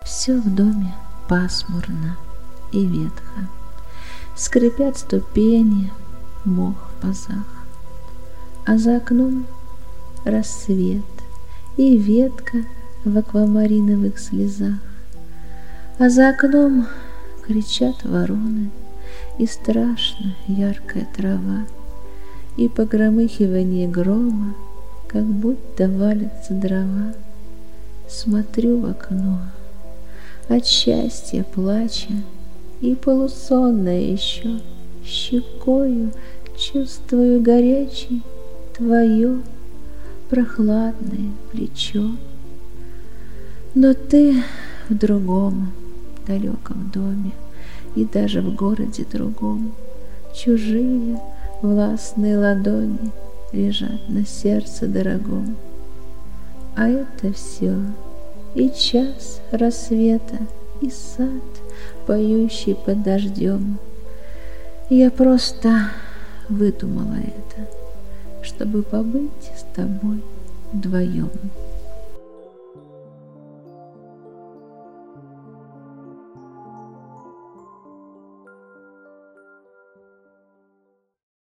Все в доме пасмурно и ветхо, скрипят ступени, мох в пазах, а за окном рассвет и ветка в аквамариновых слезах, а за окном кричат вороны, и страшно яркая трава, и погромыхивание грома, как будто валятся дрова. Смотрю в окно, от счастья плача, и полусонная еще щекою чувствую горячий твое прохладное плечо. Но ты в другом далеком доме, и даже в городе другом чужие властные ладони лежат на сердце дорогом. А это все и час рассвета, и сад, поющий под дождем. Я просто выдумала это, чтобы побыть с тобой вдвоем.